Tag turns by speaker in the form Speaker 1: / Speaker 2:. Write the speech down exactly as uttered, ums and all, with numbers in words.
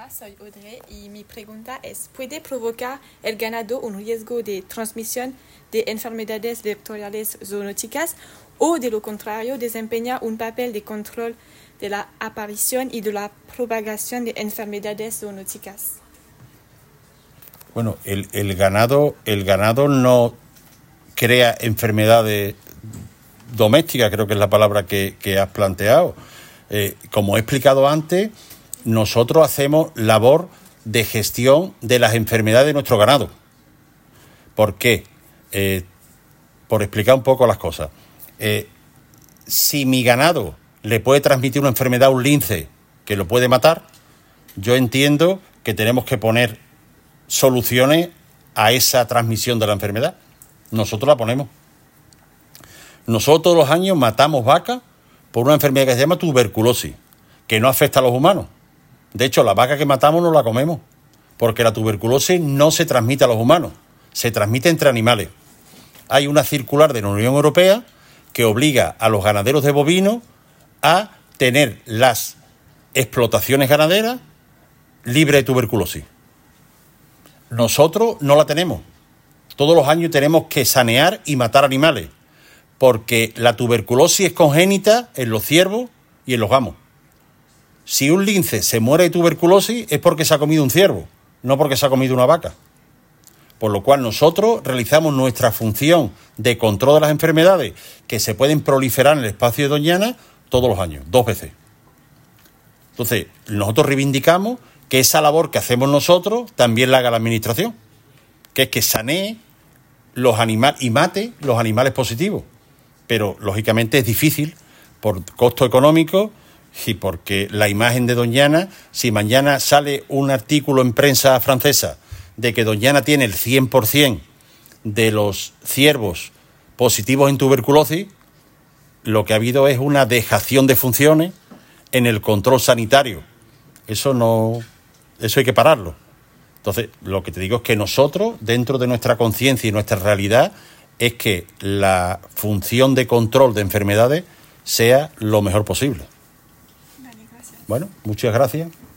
Speaker 1: Hola, soy Audrey y mi pregunta es, ¿puede provocar el ganado un riesgo de transmisión de enfermedades vectoriales zoonóticas o, de lo contrario, desempeña un papel de control de la aparición y de la propagación de enfermedades zoonóticas?
Speaker 2: Bueno, el, el ganado, el ganado no crea enfermedades domésticas, creo que es la palabra que, que has planteado. Eh, como he explicado antes, nosotros hacemos labor de gestión de las enfermedades de nuestro ganado. ¿Por qué? Eh, por explicar un poco las cosas. Eh, si mi ganado le puede transmitir una enfermedad a un lince que lo puede matar, yo entiendo que tenemos que poner soluciones a esa transmisión de la enfermedad. Nosotros la ponemos. Nosotros todos los años matamos vacas por una enfermedad que se llama tuberculosis, que no afecta a los humanos. De hecho, la vaca que matamos no la comemos, porque la tuberculosis no se transmite a los humanos, se transmite entre animales. Hay una circular de la Unión Europea que obliga a los ganaderos de bovinos a tener las explotaciones ganaderas libres de tuberculosis. Nosotros no la tenemos. Todos los años tenemos que sanear y matar animales, porque la tuberculosis es congénita en los ciervos y en los gamos. Si un lince se muere de tuberculosis es porque se ha comido un ciervo, no porque se ha comido una vaca. Por lo cual nosotros realizamos nuestra función de control de las enfermedades que se pueden proliferar en el espacio de Doñana todos los años, dos veces. Entonces, nosotros reivindicamos que esa labor que hacemos nosotros también la haga la Administración, que es que sanee los animales y mate los animales positivos. Pero, lógicamente, es difícil por costo económico y porque la imagen de Doñana, si mañana sale un artículo en prensa francesa de que Doñana tiene el cien por ciento de los ciervos positivos en tuberculosis, lo que ha habido es una dejación de funciones en el control sanitario. Eso no, eso hay que pararlo. Entonces, lo que te digo es que nosotros, dentro de nuestra conciencia y nuestra realidad, es que la función de control de enfermedades sea lo mejor posible.
Speaker 1: Vale, gracias.
Speaker 2: Bueno, muchas gracias.